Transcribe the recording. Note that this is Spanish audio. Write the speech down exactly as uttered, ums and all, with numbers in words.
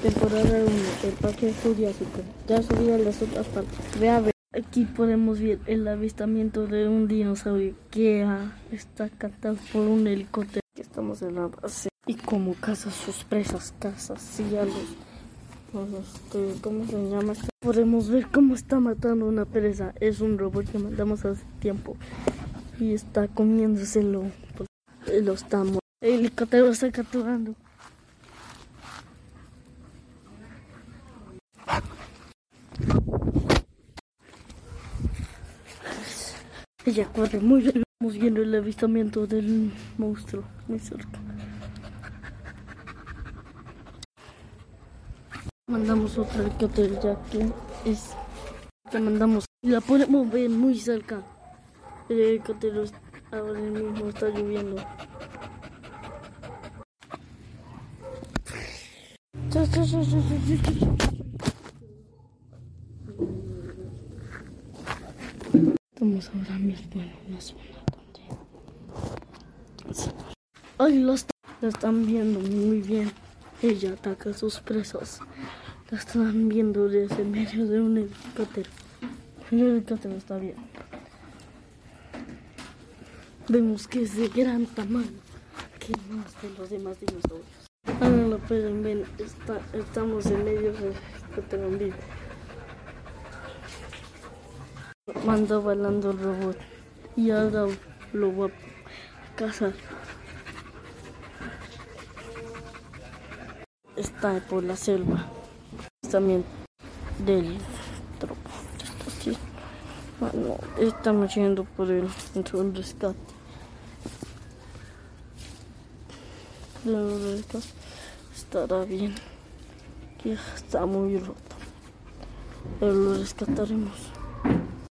Temporada uno, el Parque Jurásico. Ya subí a las otras partes. Ve a ver. Aquí podemos ver el avistamiento de un dinosaurio que ah, está captado por un helicóptero. Aquí estamos en la base. Y como caza sus presas, caza sí a los, los ¿cómo se llama? Podemos ver cómo está matando una presa. Es un robot que mandamos hace tiempo. Y está comiéndoselo. Lo estamos. El helicóptero está capturando. Ella corre muy bien. Estamos viendo el avistamiento del monstruo muy cerca. Mandamos otra helicóptero ya que es que mandamos y la podemos ver muy cerca. El helicóptero ahora mismo está lloviendo. Estamos ahora mismo en una zona donde ay, los la están viendo muy bien. Ella ataca a sus presas. La están viendo desde medio de un helicóptero. El helicóptero está bien. Vemos que es de gran tamaño, que más de los demás dinosaurios. Ahora lo pueden ver, está, estamos en medio del helicóptero en vivo. Manda volando el robot y ahora lo va a cazar. Está por la selva. También del tropo. Así. Bueno, estamos yendo por el un rescate. El rescate estará bien. Que está muy roto. Pero lo rescataremos.